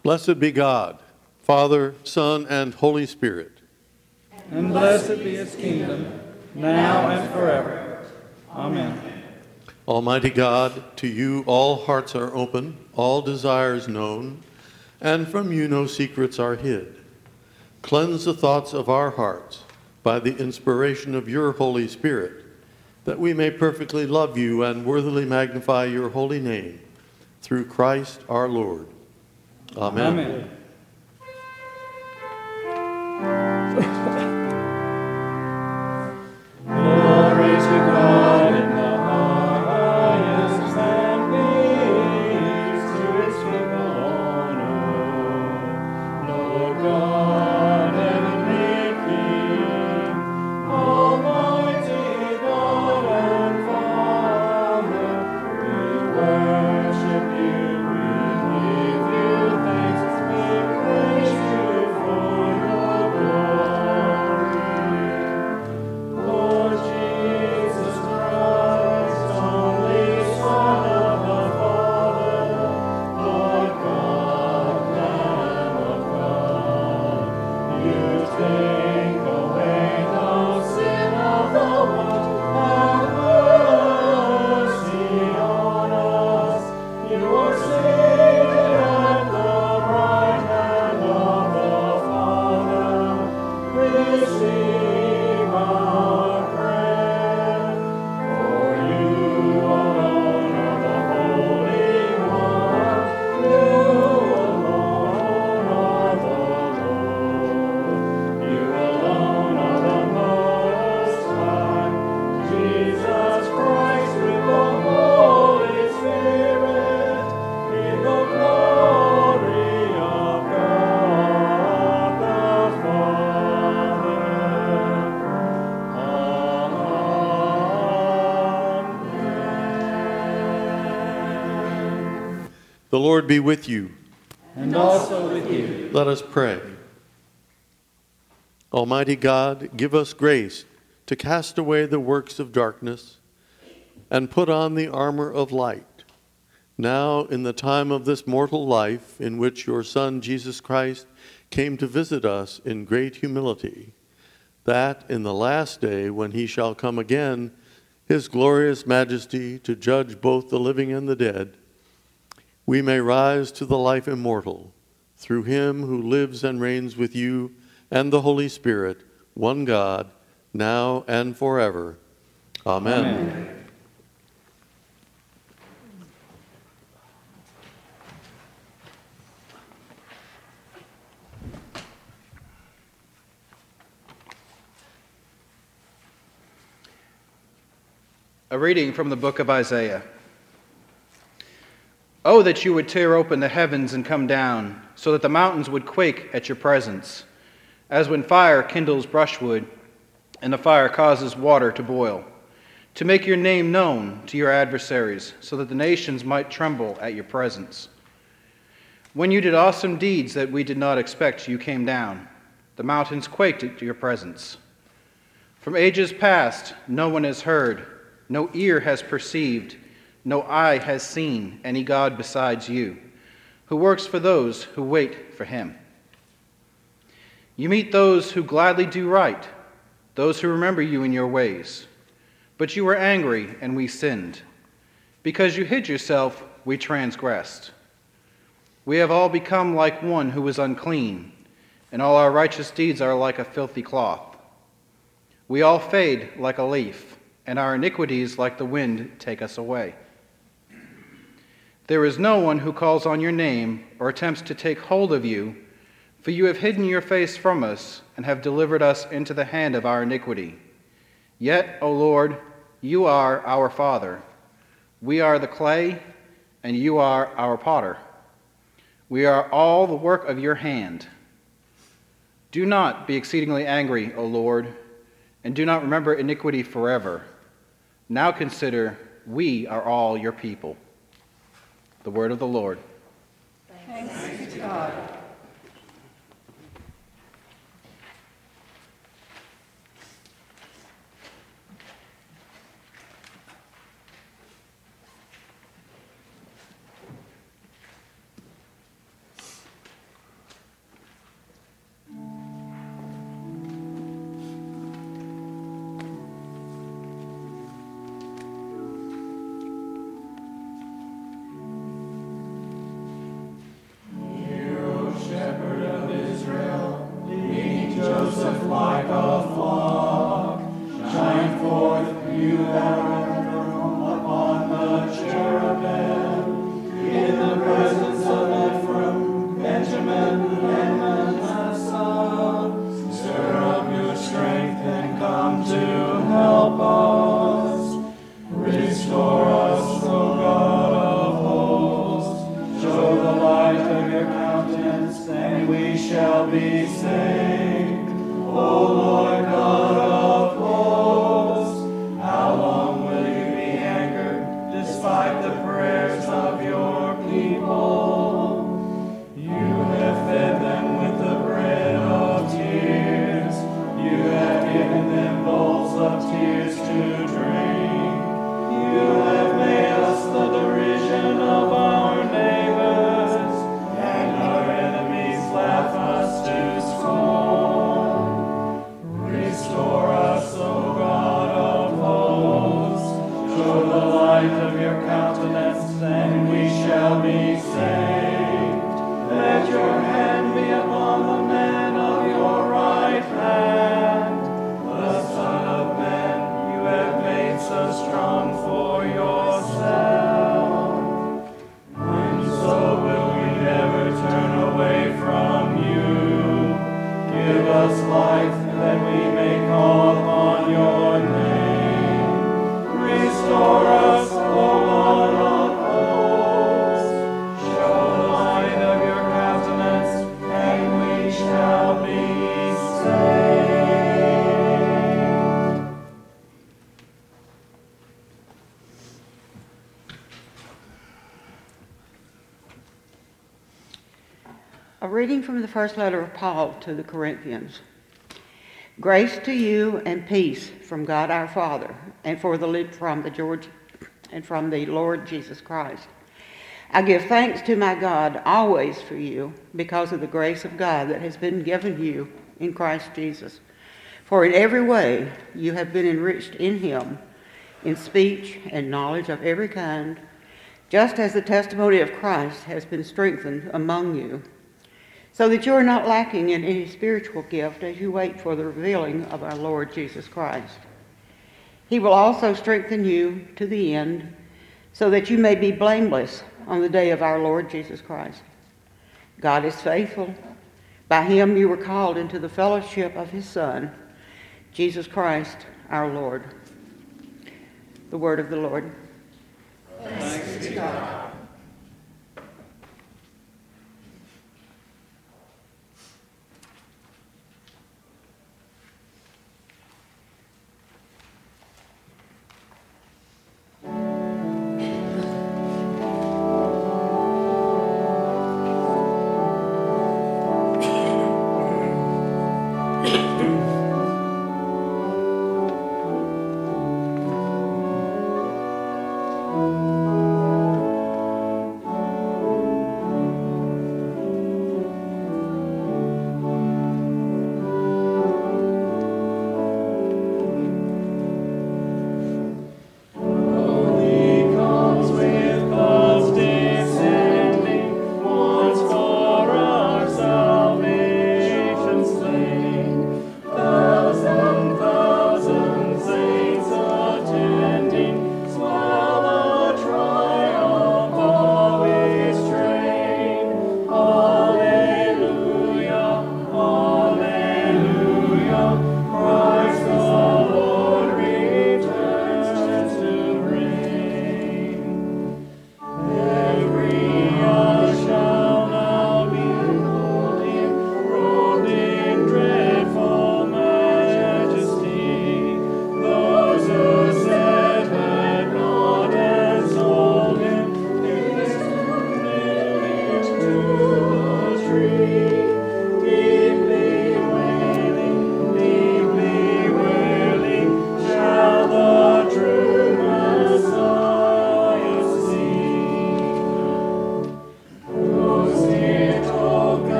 Blessed be God, Father, Son, and Holy Spirit. And blessed be his kingdom, now and forever. Amen. Almighty God, to you all hearts are open, all desires known, and from you no secrets are hid. Cleanse the thoughts of our hearts by the inspiration of your Holy Spirit, that we may perfectly love you and worthily magnify your holy name, through Christ our Lord. Amen. Amen. Glory to God in the highest, and peace to his people on earth. Lord God, heavenly King, Almighty God and Father, we worship you, we give you thanks, we praise you for your glory. Lord Jesus Christ, only Son of the Father, Lord God, Lamb of God, you take away the sin of the world, have mercy on us. You are seated at the right hand of the Father. Receive our prayer. For you alone are the Holy One. You alone are the Lord. You alone are the Most High. Jesus Christ with the Holy Spirit, in the glory of God the Father. Amen. The Lord be with you. And also with you. Let us pray. Almighty God, give us grace to cast away the works of darkness and put on the armor of light. Now, in the time of this mortal life, in which your Son, Jesus Christ, came to visit us in great humility, that in the last day, when he shall come again, his glorious majesty to judge both the living and the dead, we may rise to the life immortal, through him who lives and reigns with you and the Holy Spirit, one God, now and forever. Amen. Amen. A reading from the book of Isaiah. Oh, that you would tear open the heavens and come down, so that the mountains would quake at your presence, as when fire kindles brushwood, and the fire causes water to boil, to make your name known to your adversaries, so that the nations might tremble at your presence. When you did awesome deeds that we did not expect, you came down. The mountains quaked at your presence. From ages past, no one has heard, no ear has perceived, no eye has seen any God besides you, who works for those who wait for him. You meet those who gladly do right, those who remember you in your ways. But you were angry, and we sinned. Because you hid yourself, we transgressed. We have all become like one who is unclean, and all our righteous deeds are like a filthy cloth. We all fade like a leaf, and our iniquities like the wind take us away. There is no one who calls on your name or attempts to take hold of you, for you have hidden your face from us and have delivered us into the hand of our iniquity. Yet, O Lord, you are our Father. We are the clay, and you are our potter. We are all the work of your hand. Do not be exceedingly angry, O Lord, and do not remember iniquity forever. Now consider, we are all your people. The word of the Lord. Thanks be to God. light of your countenance, and we shall be saved. O Lord God of hosts, how long will you be angered, despite the prayers of your people? You have fed them with the bread of tears. You have given them bowls of tears to drink. You have made us the derision of our neighbors, and our enemies laugh us to scorn. Restore us, O God of hosts. Show the light of your countenance, and we shall be saved. Let your hand be upon the man of your right hand. The Son of Man you have made so strong for yourself. And so will we never turn away from you. Give us life that we may call upon your name. Restore us, O Lord of hosts. Show the light of your countenance, and we shall be saved. A reading from the first letter of Paul to the Corinthians. Grace to you and peace from God our Father and from the Lord Jesus Christ. I give thanks to my God always for you because of the grace of God that has been given you in Christ Jesus. For in every way you have been enriched in him, in speech and knowledge of every kind, just as the testimony of Christ has been strengthened among you, so that you are not lacking in any spiritual gift as you wait for the revealing of our Lord Jesus Christ. He will also strengthen you to the end, so that you may be blameless on the day of our Lord Jesus Christ. God is faithful. By him you were called into the fellowship of his Son, Jesus Christ our Lord. The word of the Lord. Thanks be to God.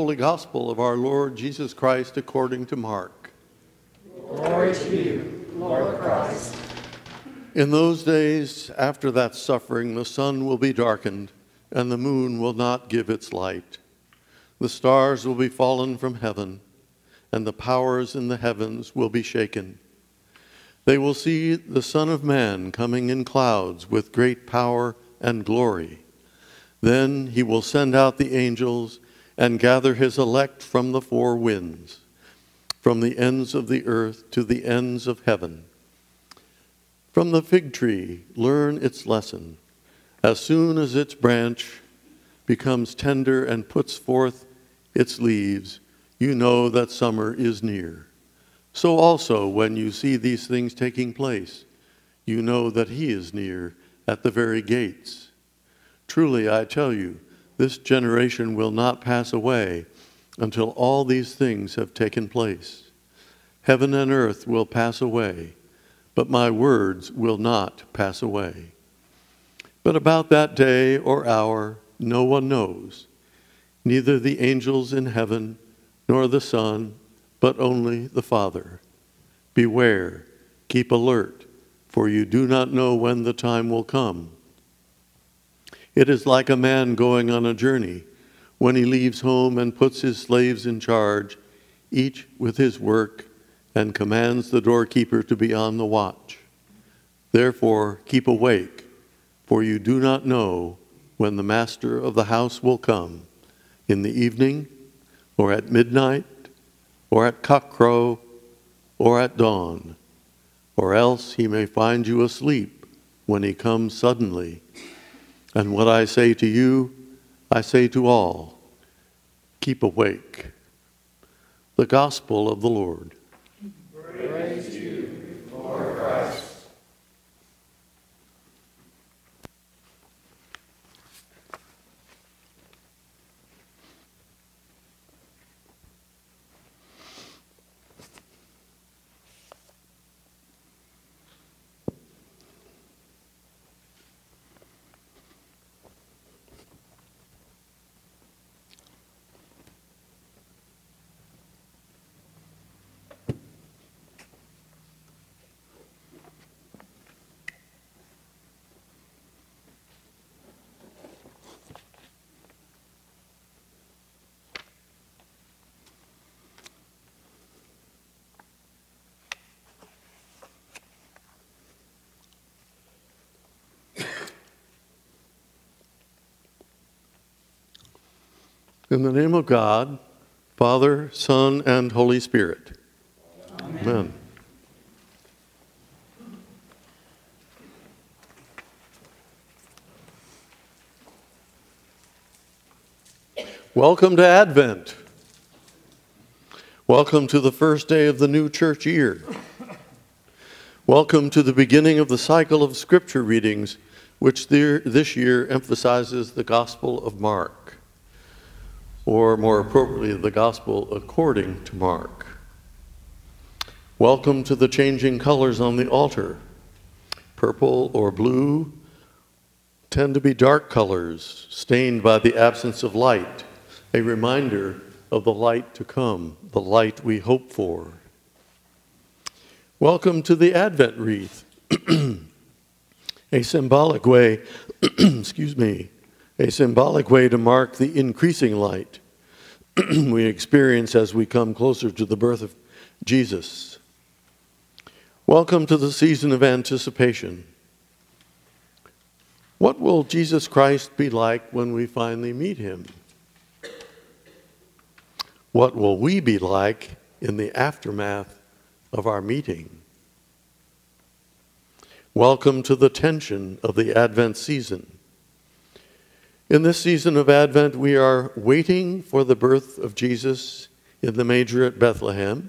Holy Gospel of our Lord Jesus Christ according to Mark. Glory to you, Lord Christ. In those days, after that suffering, the sun will be darkened, and the moon will not give its light. The stars will be fallen from heaven, and the powers in the heavens will be shaken. They will see the Son of Man coming in clouds with great power and glory. Then he will send out the angels and gather his elect from the four winds, from the ends of the earth to the ends of heaven. From the fig tree, learn its lesson. As soon as its branch becomes tender and puts forth its leaves, you know that summer is near. So also, when you see these things taking place, you know that he is near at the very gates. Truly, I tell you, this generation will not pass away until all these things have taken place. Heaven and earth will pass away, but my words will not pass away. But about that day or hour, no one knows, neither the angels in heaven nor the Son, but only the Father. Beware, keep alert, for you do not know when the time will come. It is like a man going on a journey, when he leaves home and puts his slaves in charge, each with his work, and commands the doorkeeper to be on the watch. Therefore, keep awake, for you do not know when the master of the house will come, in the evening, or at midnight, or at cockcrow, or at dawn, or else he may find you asleep when he comes suddenly. And what I say to you, I say to all, keep awake. The Gospel of the Lord. Praise you, Lord Christ. In the name of God, Father, Son, and Holy Spirit. Amen. Welcome to Advent. Welcome to the first day of the new church year. Welcome to the beginning of the cycle of scripture readings, which this year emphasizes the Gospel of Mark, or more appropriately, the Gospel according to Mark. Welcome to the changing colors on the altar. Purple or blue tend to be dark colors, stained by the absence of light, a reminder of the light to come, the light we hope for. Welcome to the Advent wreath, a symbolic way, a symbolic way to mark the increasing light we experience as we come closer to the birth of Jesus. Welcome to the season of anticipation. What will Jesus Christ be like when we finally meet him? What will we be like in the aftermath of our meeting? Welcome to the tension of the Advent season. In this season of Advent, we are waiting for the birth of Jesus in the manger at Bethlehem.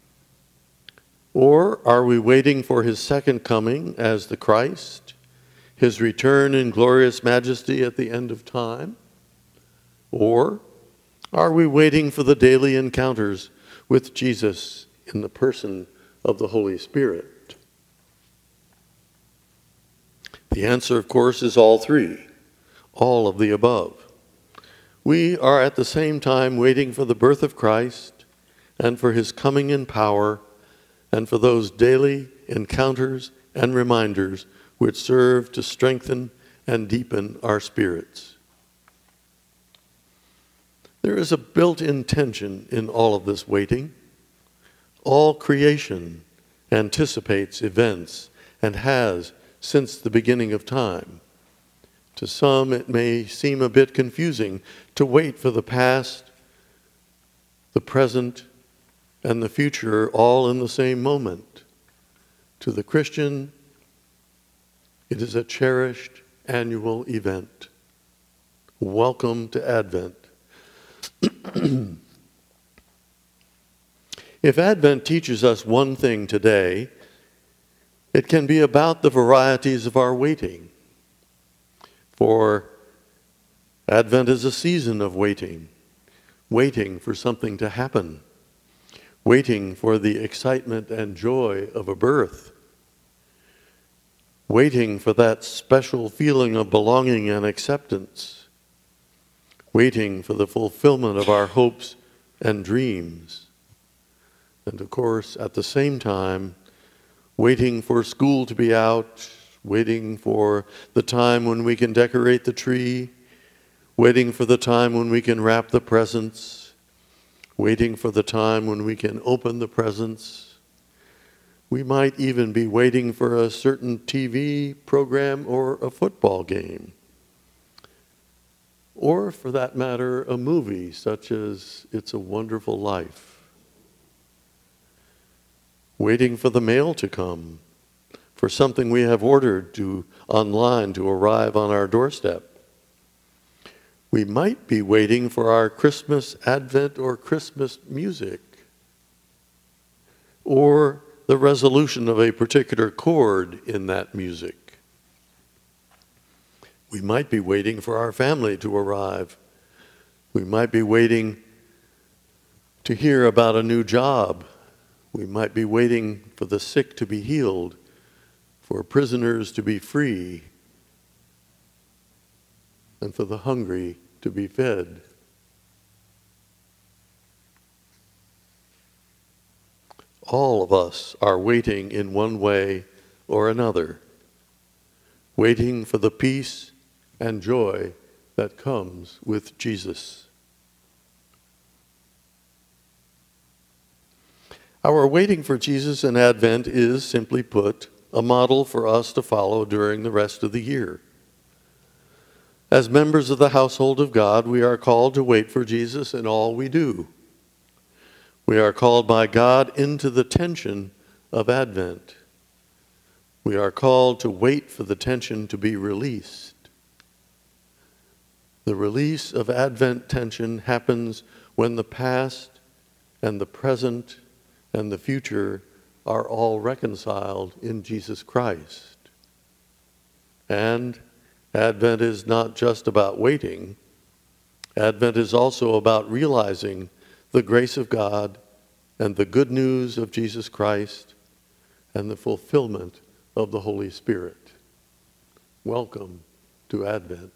Or are we waiting for his second coming as the Christ, his return in glorious majesty at the end of time? Or are we waiting for the daily encounters with Jesus in the person of the Holy Spirit? The answer, of course, is all three, all of the above. we are at the same time waiting for the birth of Christ and for his coming in power and for those daily encounters and reminders which serve to strengthen and deepen our spirits. There is a built-in tension in all of this waiting. All creation anticipates events and has since the beginning of time. To some, it may seem a bit confusing to wait for the past, the present, and the future all in the same moment. To the Christian, it is a cherished annual event. Welcome to Advent. If Advent teaches us one thing today, it can be about the varieties of our waiting. For Advent is a season of waiting, waiting for something to happen, waiting for the excitement and joy of a birth, waiting for that special feeling of belonging and acceptance, waiting for the fulfillment of our hopes and dreams, and of course, at the same time, waiting for school to be out, waiting for the time when we can decorate the tree, waiting for the time when we can wrap the presents, waiting for the time when we can open the presents. We might even be waiting for a certain TV program or a football game. Or, for that matter, a movie such as It's a Wonderful Life. Waiting for the mail to come, for something we have ordered online to arrive on our doorstep. We might be waiting for our Christmas Advent or Christmas music, or the resolution of a particular chord in that music. We might be waiting for our family to arrive. We might be waiting to hear about a new job. We might be waiting for the sick to be healed, for prisoners to be free, and for the hungry to be fed. All of us are waiting in one way or another, waiting for the peace and joy that comes with Jesus. Our waiting for Jesus in Advent is, simply put, a model for us to follow during the rest of the year. As members of the household of God, we are called to wait for Jesus in all we do. We are called by God into the tension of Advent. We are called to wait for the tension to be released. The release of Advent tension happens when the past and the present and the future are all reconciled in Jesus Christ. And Advent is not just about waiting. Advent is also about realizing the grace of God and the good news of Jesus Christ and the fulfillment of the Holy Spirit. Welcome to Advent.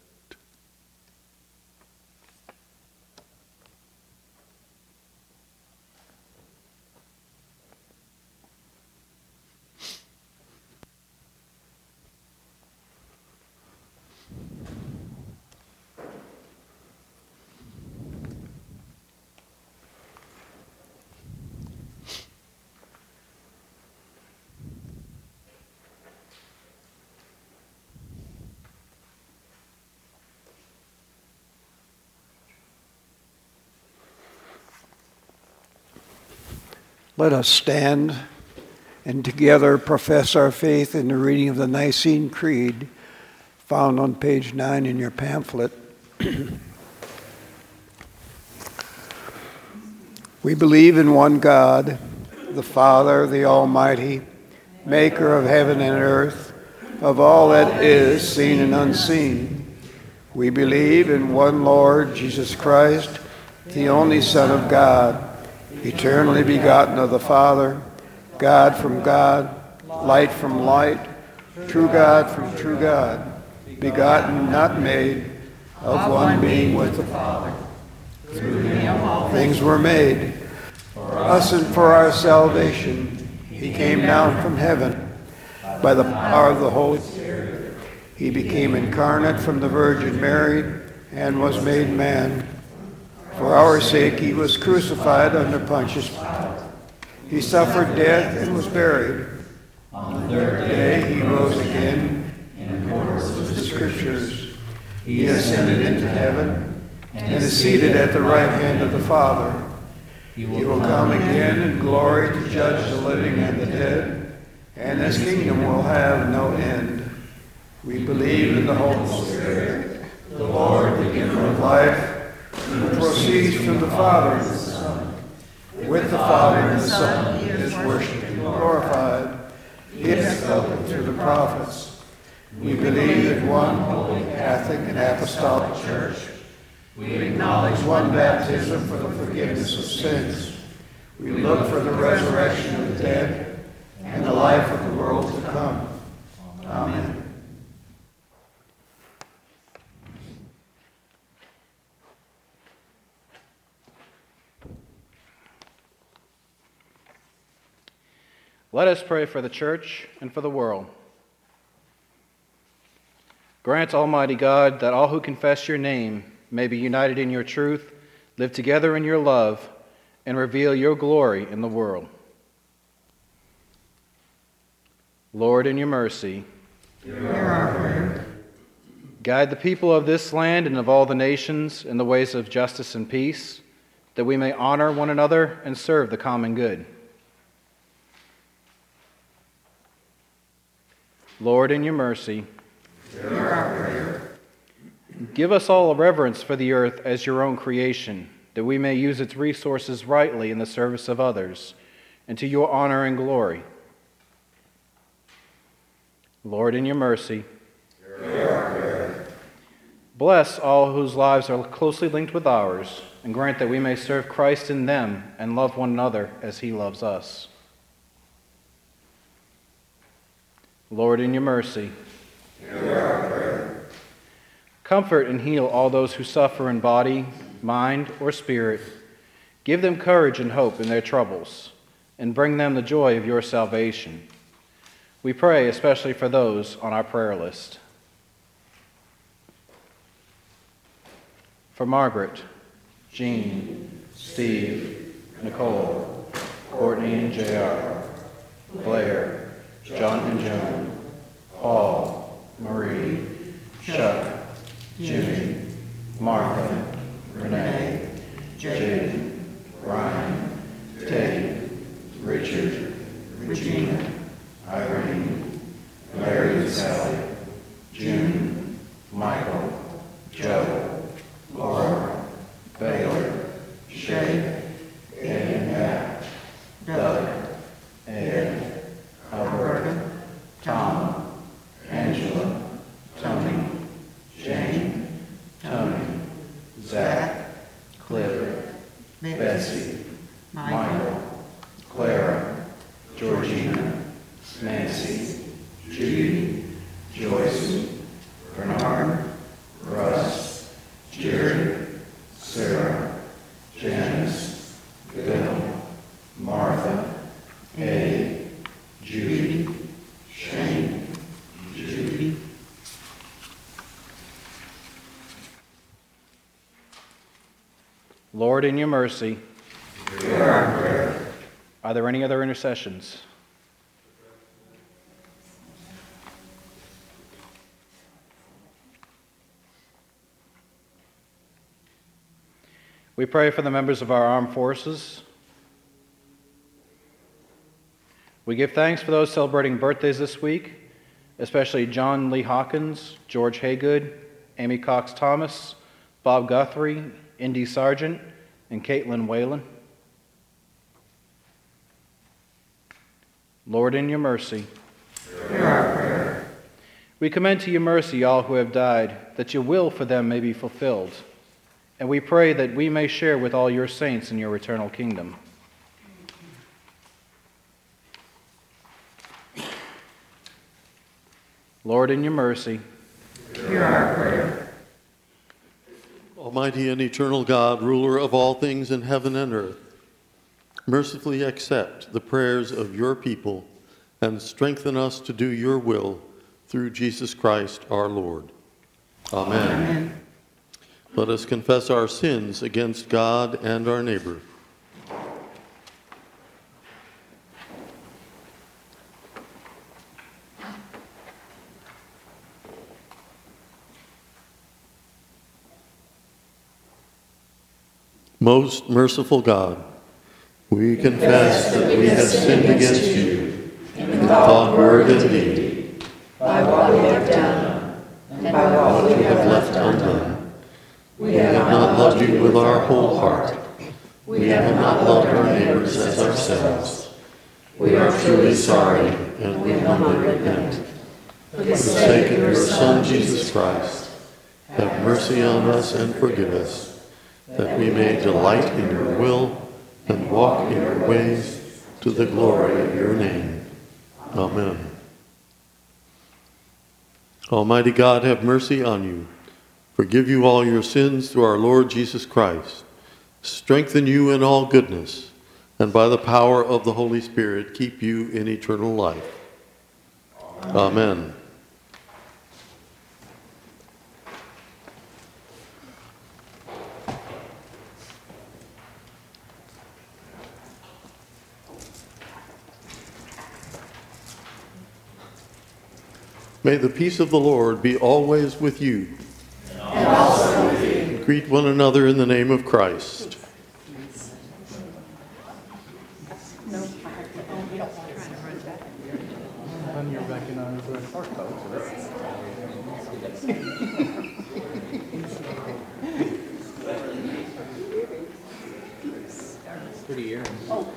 Let us stand and together profess our faith in the reading of the Nicene Creed, found on page 9 in your pamphlet. We believe in one God, the Father, the Almighty, maker of heaven and earth, of all that is seen and unseen. We believe in one Lord, Jesus Christ, the only Son of God, eternally begotten of the Father, God from God, light from light, true God from true God, begotten, not made, of one being with the Father. Through him all things were made. For us and for our salvation, he came down from heaven. By the power of the Holy Spirit, he became incarnate from the Virgin Mary and was made man. For our sake he was crucified under Pontius Pilate. He suffered death and was buried. On the third day he rose again in accordance with the Scriptures. He ascended into heaven and is seated at the right hand of the Father. He will come again in glory to judge the living and the dead, and his kingdom will have no end. We believe in the Holy Spirit, the Lord, the giver of life, who proceeds from the Father and the Son. With the Father and the Son he is worshipped and glorified. He is spoken through the prophets. We believe in one holy Catholic and Apostolic Church. We acknowledge one baptism for the forgiveness of sins. We look for the resurrection of the dead and the life of the world to come. Amen. Let us pray for the church and for the world. Grant, Almighty God, that all who confess your name may be united in your truth, live together in your love, and reveal your glory in the world. Lord, in your mercy, Hear our prayer. guide the people of this land and of all the nations in the ways of justice and peace, that we may honor one another and serve the common good. Lord, in your mercy, Hear our prayer. give us all a reverence for the earth as your own creation, that we may use its resources rightly in the service of others, and to your honor and glory. Lord, in your mercy, Hear our prayer. bless all whose lives are closely linked with ours, and grant that we may serve Christ in them and love one another as he loves us. Lord, in your mercy, Hear our prayer. comfort and heal all those who suffer in body, mind, or spirit. Give them courage and hope in their troubles, and bring them the joy of your salvation. We pray especially for those on our prayer list. For Margaret, Jean, Steve, Nicole, Courtney and JR, Blair, John and Joan, Paul, Marie, Chuck, Jimmy, Martha, Renee, Jaden, Ryan, Tate, Richard, Regina, Irene, Larry and Sally, June, Michael, Joe, Laura, Baylor, Shay, and Matt, Doug, Ed, Alberta, Tom, Angela, Tony, Jane, Tony, Zach, Cliff, Betsy, Michael, Clara, Georgina, Nancy, Judy, Joyce, Bernard, Russ, Jerry, Sarah, Janice, Bill, Martha, Eddie, Judy, Shane, Judy. Lord, in your mercy, Hear our prayer. are there any other intercessions? We pray for the members of our armed forces. We give thanks for those celebrating birthdays this week, especially John Lee Hawkins, George Haygood, Amy Cox Thomas, Bob Guthrie, Indy Sargent, and Caitlin Whalen. Lord, in your mercy, Hear our prayer. we commend to your mercy all who have died, that your will for them may be fulfilled. And we pray that we may share with all your saints in your eternal kingdom. Lord, in your mercy, Hear our prayer. Almighty and eternal God, ruler of all things in heaven and earth, mercifully accept the prayers of your people and strengthen us to do your will through Jesus Christ our Lord. Amen. Amen. Let us confess our sins against God and our neighbor. Most merciful God, we confess that we have sinned against you in thought, word, and deed, by what we have done, and by what we have left undone. We have not loved you with our whole heart. We have not loved our neighbors as ourselves. We are truly sorry, and we humbly repent. For the sake of your Son, Jesus Christ, have mercy on us and forgive us, that we may delight in your will and walk in your ways to the glory of your name. Amen. Almighty God, have mercy on you, forgive you all your sins through our Lord Jesus Christ, strengthen you in all goodness, and by the power of the Holy Spirit keep you in eternal life. Amen. May the peace of the Lord be always with you. And also with you. Greet one another in the name of Christ. Pretty earrings.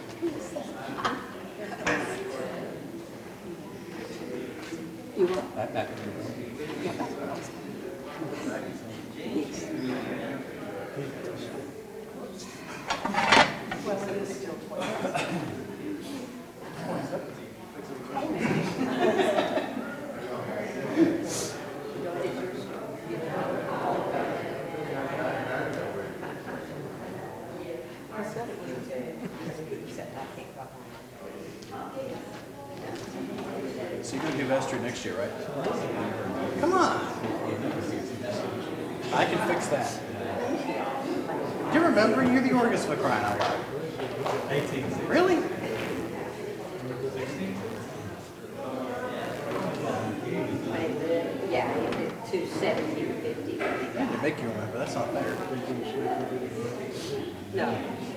So you're going to do vestry next year, right? Come on. I can fix that. Do you remember? You're the organist for crying out loud. 18. Really? Yeah, I did 270 I had to make you remember. That's not fair. No.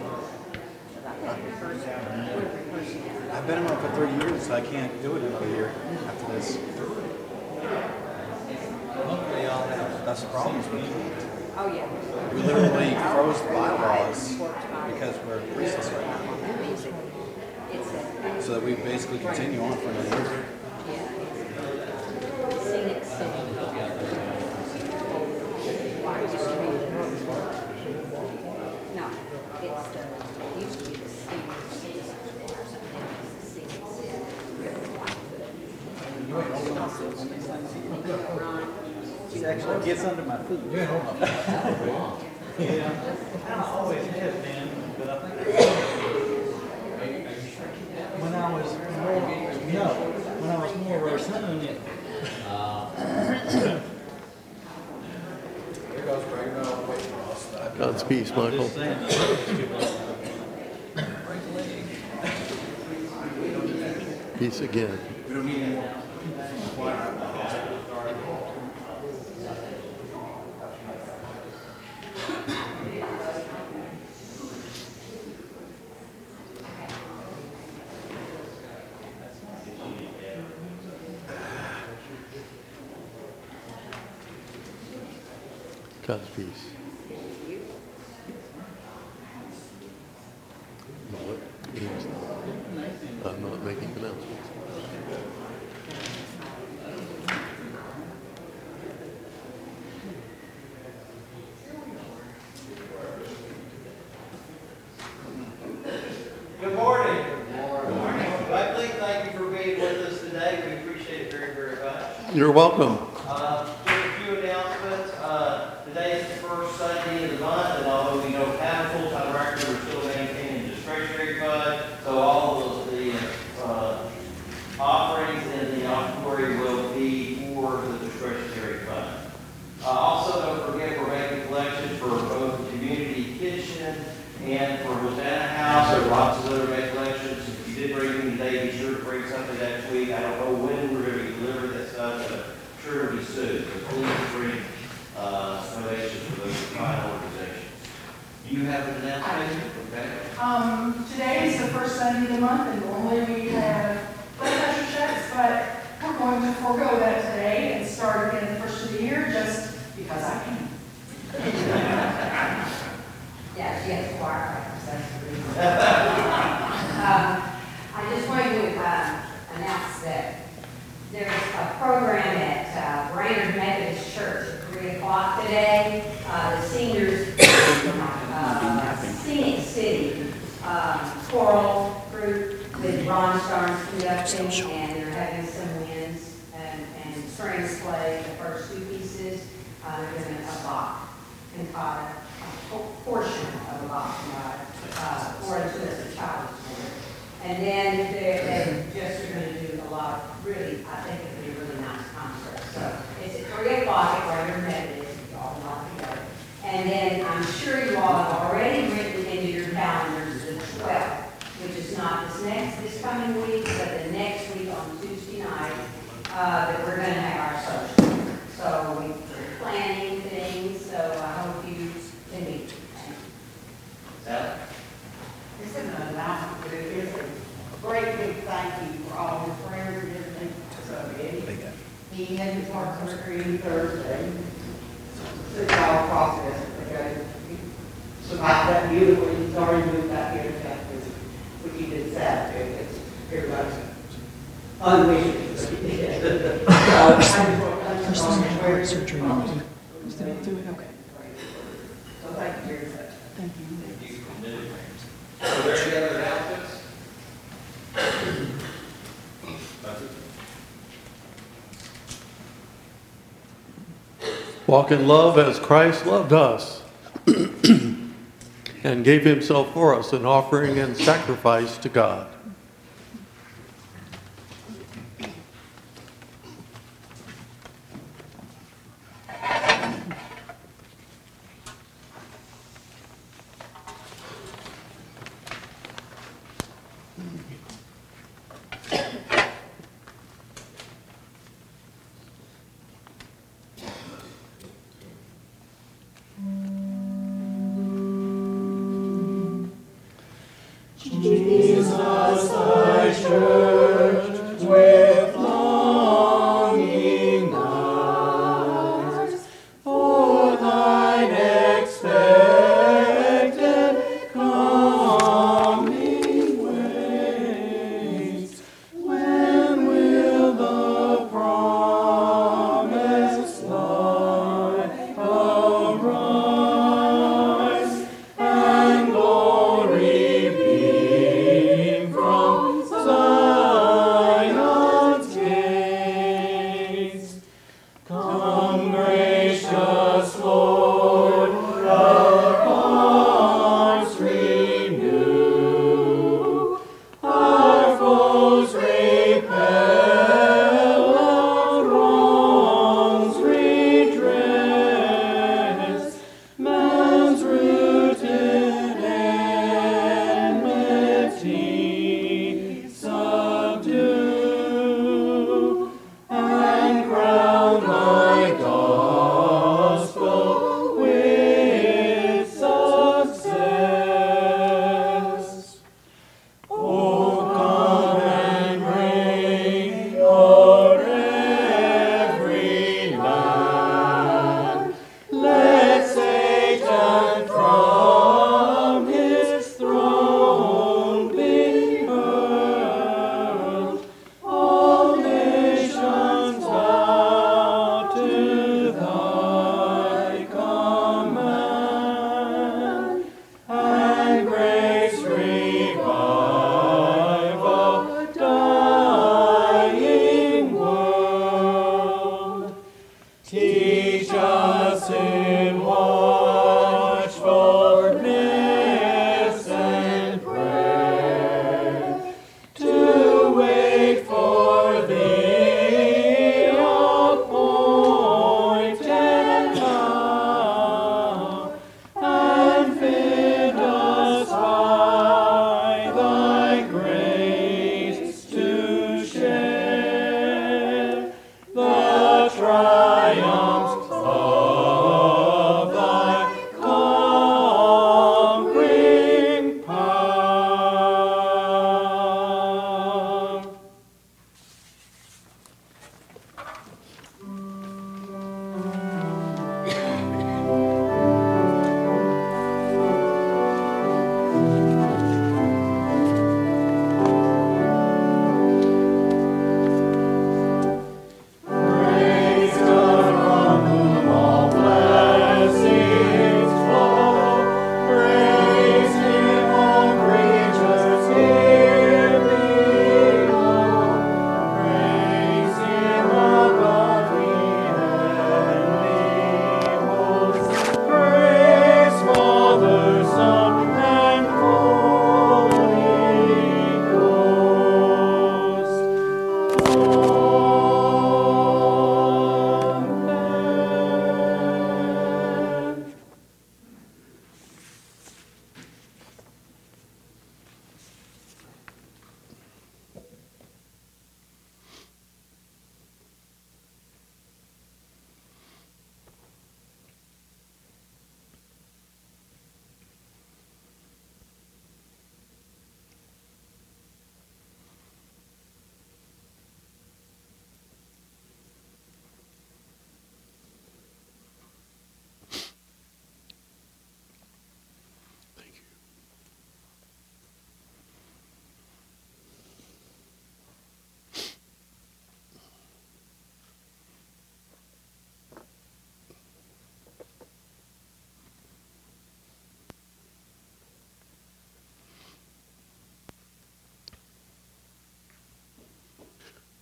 I've been around for 30 years, so I can't do it another year after this. That's the problem. Oh, yeah. We literally froze the bylaws because we're recess right now. It's So that we basically continue on for another year. scenic No, it's the, used to be the senior citizen or something. It's the scenic She actually gets under my feet. When I was more of a son, God's peace, Michael. Peace again. God's peace. I'm not making announcements. Good morning. Good morning. Blakely, thank you for being with us today. We appreciate it very, very much. You're welcome. Just a few announcements. Today is the first Sunday of today. Be sure to bring something next week. I don't know when we're going to be delivering that stuff, but I'm sure it'll be soon. So please bring donations for those fine organizations. You have an announcement? Okay. Today is the first Sunday of the month, and normally we have blood pressure checks, but we're going to forego that today and start again the first of the year just because I can. Yeah, she has choir practice, that's the reason. I just wanted to announce that there's a program at Brainerd Methodist Church at 3 o'clock today. The seniors, Scenic City choral group with Ron Starnes conducting, and they're having some wins and strings play the first two pieces. They're doing a Bach cantata, a portion of a Bach cantata, for us as a child. And then they just are going to do a lot of really, I think it'll be a really nice concert. So it's at 3 o'clock at Brainerd Methodist, if y'all want to go. And then I'm sure you all have already written into your calendars the 12th, which is not this coming week, but the next week on Tuesday night, that we're going to have our social. So we're planning things, so I hope you can meet. Sally? This is an announcement, but it is a great big thank you for all your prayers and everything. So Eddie, he had his heart surgery Thursday. It's a trial process. He survived that beautifully. He's already moved back here to Texas, which he did Saturday. It's everybody's unwishes. So I just want to touch on the prayers. Surgery on him. Is that do it? Okay. So thank you very much. Thank you. Are there any other announcements? Walk in love as Christ loved us and gave himself for us, an offering and sacrifice to God.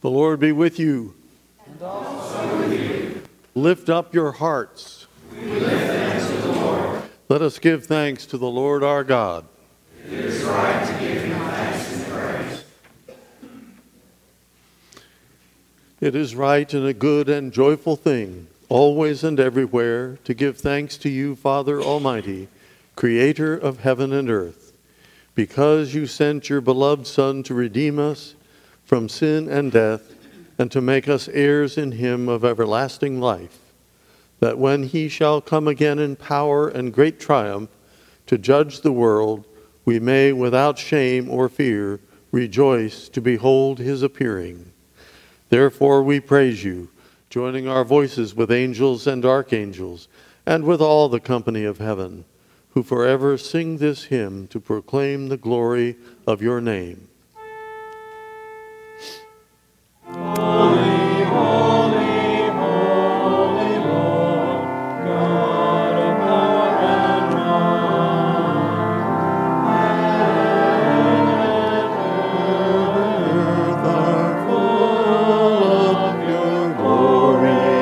The Lord be with you. And also with you. Lift up your hearts. We lift thanks to the Lord. Let us give thanks to the Lord our God. It is right to give him thanks and praise. It is right and a good and joyful thing, always and everywhere, to give thanks to you, Father Almighty, Creator of heaven and earth, because you sent your beloved Son to redeem us from sin and death, and to make us heirs in him of everlasting life, that when he shall come again in power and great triumph to judge the world, we may without shame or fear rejoice to behold his appearing. Therefore we praise you, joining our voices with angels and archangels, and with all the company of heaven, who forever sing this hymn to proclaim the glory of your name. Holy, holy, holy Lord, God of power and might, heaven and earth are full of your glory.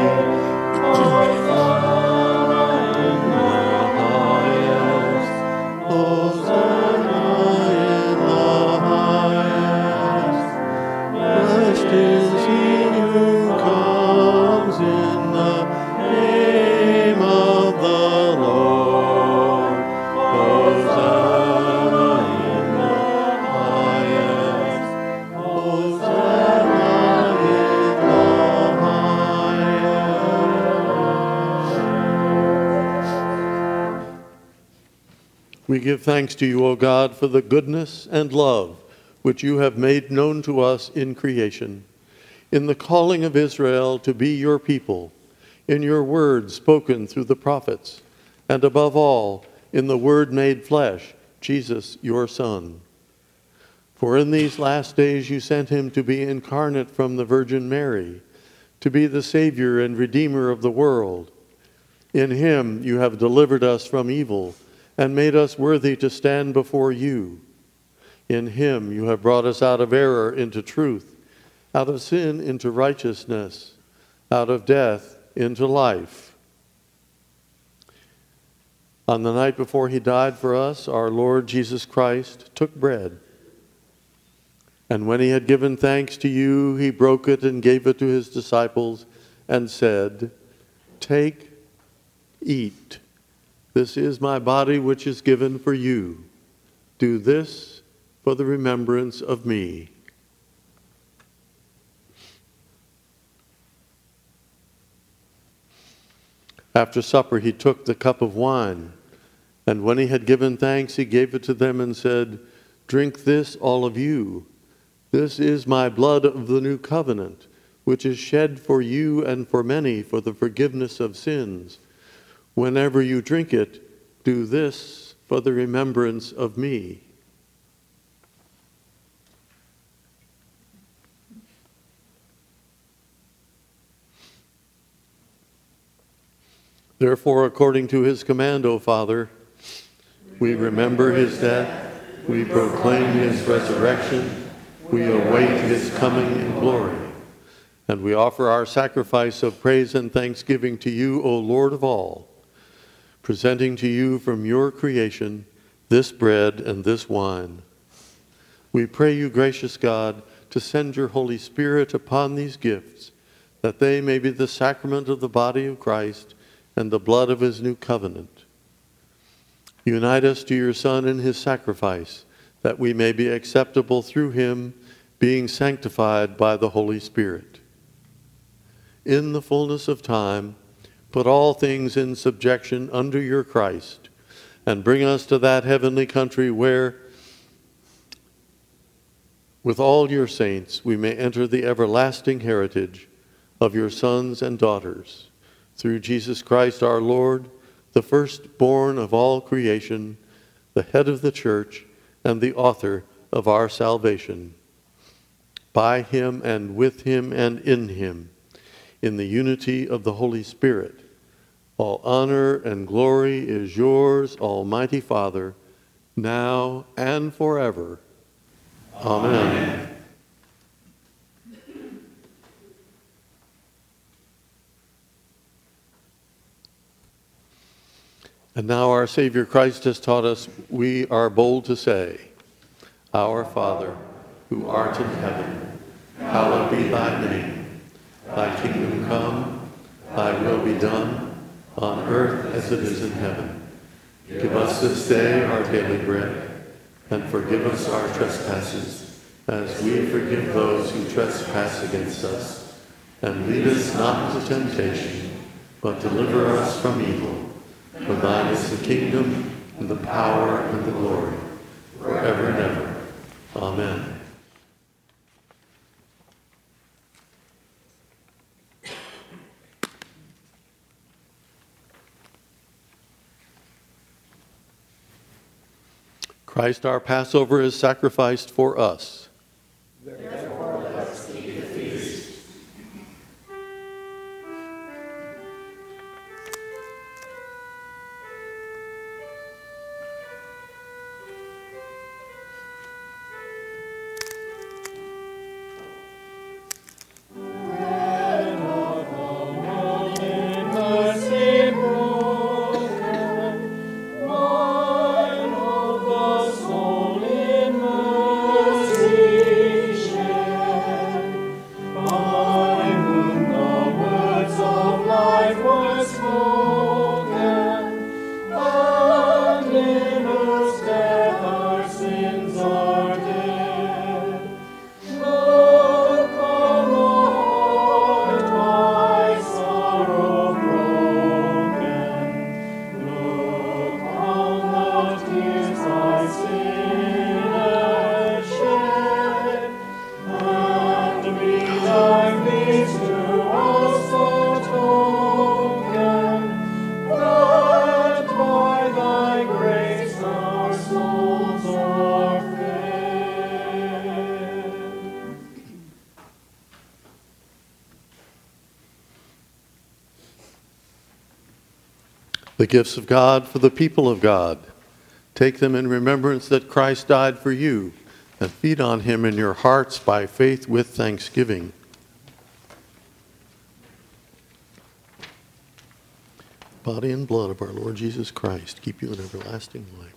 Hosanna in the highest, Hosanna in the highest. Blessed is he who comes in the name of the Lord. Hosanna in the highest. Hosanna in the highest. We give thanks to you, O God, for the goodness and love which you have made known to us in creation, in the calling of Israel to be your people, in your word spoken through the prophets, and above all, in the Word made flesh, Jesus, your Son. For in these last days you sent him to be incarnate from the Virgin Mary, to be the Savior and Redeemer of the world. In him you have delivered us from evil, and made us worthy to stand before you. In him you have brought us out of error into truth, out of sin into righteousness, out of death into life. On the night before he died for us, our Lord Jesus Christ took bread. And when he had given thanks to you, he broke it and gave it to his disciples and said, "Take, eat. This is my body which is given for you. Do this for the remembrance of me." After supper, he took the cup of wine, and when he had given thanks, he gave it to them and said, "Drink this, all of you. This is my blood of the new covenant, which is shed for you and for many for the forgiveness of sins. Whenever you drink it, do this for the remembrance of me." Therefore, according to his command, O Father, we remember his death, we proclaim his resurrection, we await his coming in glory. And we offer our sacrifice of praise and thanksgiving to you, O Lord of all, presenting to you from your creation this bread and this wine. We pray you, gracious God, to send your Holy Spirit upon these gifts, that they may be the sacrament of the body of Christ and the blood of his new covenant. Unite us to your Son in his sacrifice, that we may be acceptable through him, being sanctified by the Holy Spirit. In the fullness of time, put all things in subjection under your Christ, and bring us to that heavenly country where, with all your saints, we may enter the everlasting heritage of your sons and daughters. Through Jesus Christ our Lord, the firstborn of all creation, the head of the church, and the author of our salvation. By him and with him and in him, in the unity of the Holy Spirit, all honor and glory is yours, Almighty Father, now and forever. Amen. And now our Savior Christ has taught us, we are bold to say, Our Father, who art in heaven, hallowed be thy name. Thy kingdom come, thy will be done, on earth as it is in heaven. Give us this day our daily bread, and forgive us our trespasses, as we forgive those who trespass against us. And lead us not into temptation, but deliver us from evil. For thine is the kingdom, and the power, and the glory, forever and ever. Amen. Christ our Passover is sacrificed for us. Therefore, let us eat the feast. The gifts of God for the people of God. Take them in remembrance that Christ died for you, and feed on him in your hearts by faith with thanksgiving. Body and blood of our Lord Jesus Christ keep you in everlasting life.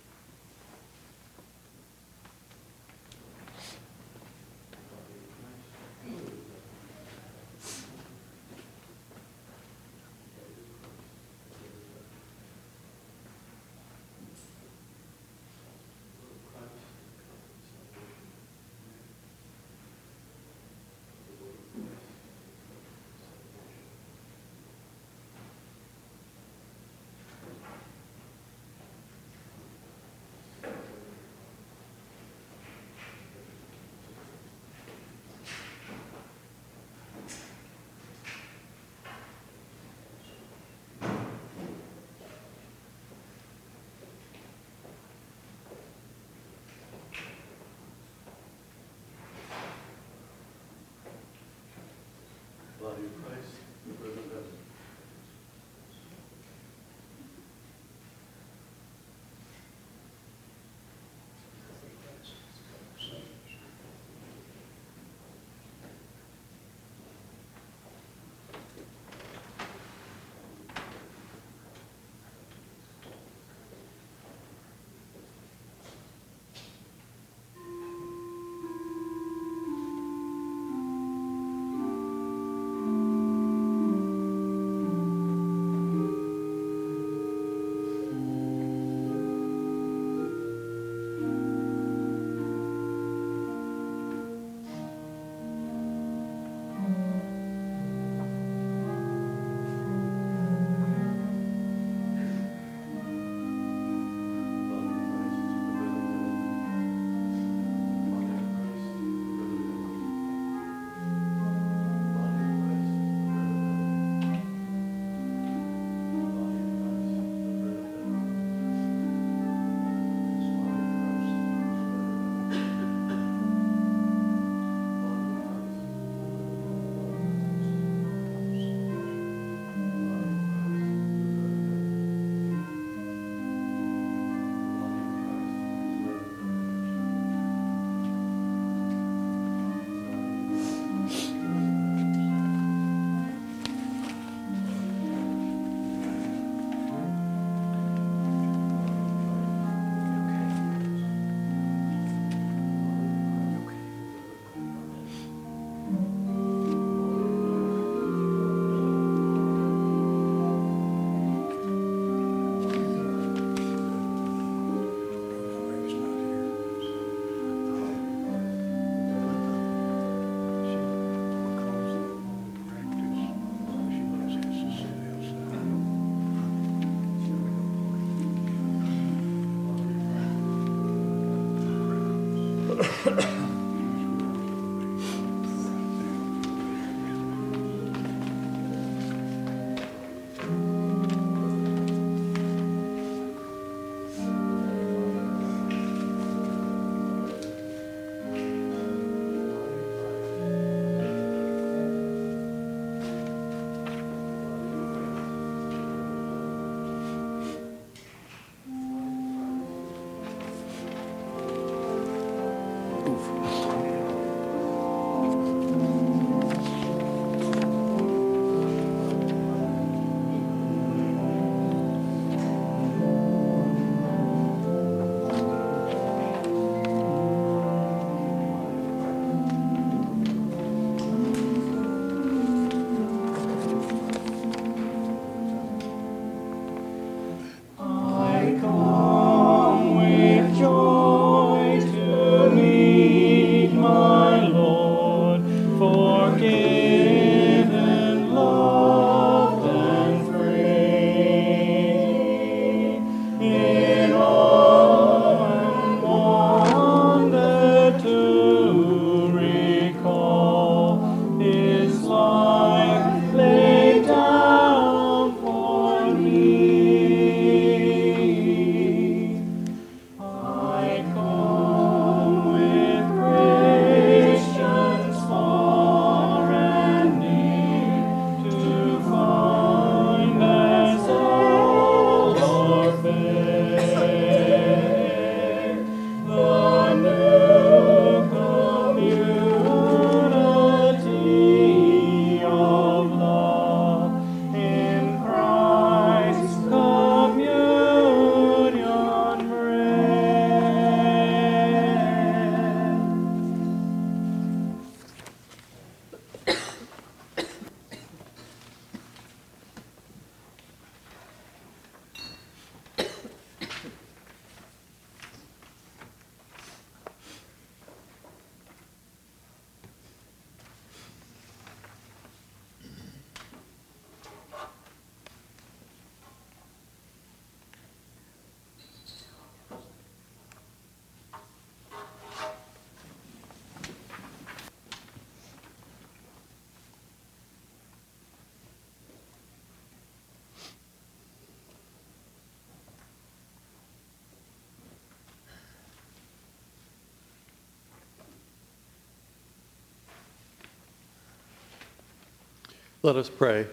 Let us pray.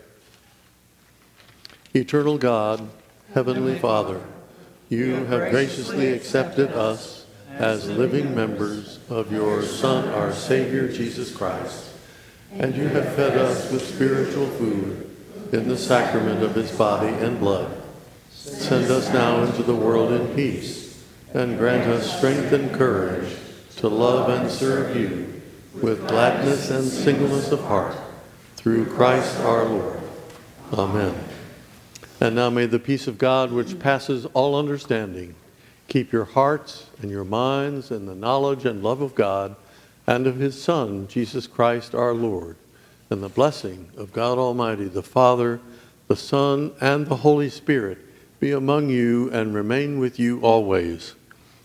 Eternal God, Heavenly Father, you have graciously accepted us as living members of your Son, our Savior, Jesus Christ, and you have fed us with spiritual food in the sacrament of his body and blood. Send us now into the world in peace, and grant us strength and courage to love and serve you with gladness and singleness of heart, through Christ our Lord. Amen. And now may the peace of God, which passes all understanding, keep your hearts and your minds in the knowledge and love of God and of his Son, Jesus Christ our Lord. And the blessing of God Almighty, the Father, the Son, and the Holy Spirit be among you and remain with you always.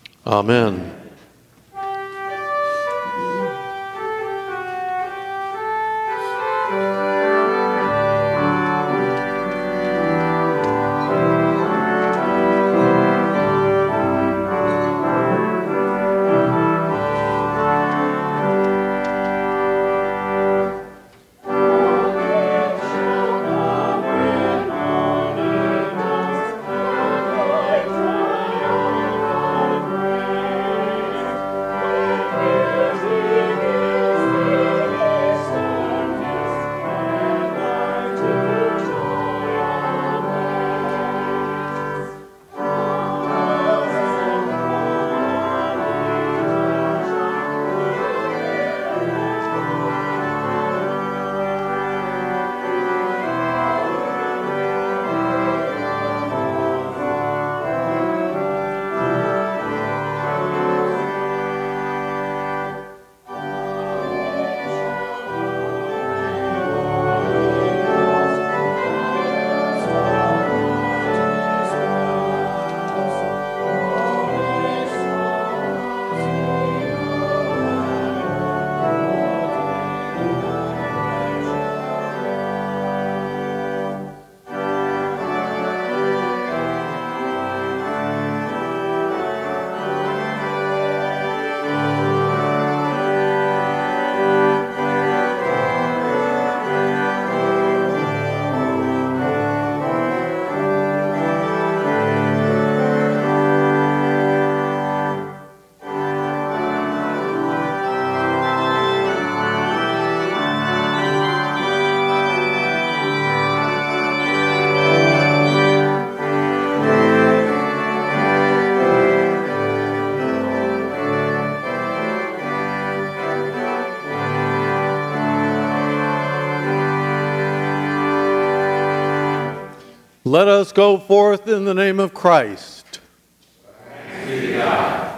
Amen. Let us go forth in the name of Christ. Thanks be to God.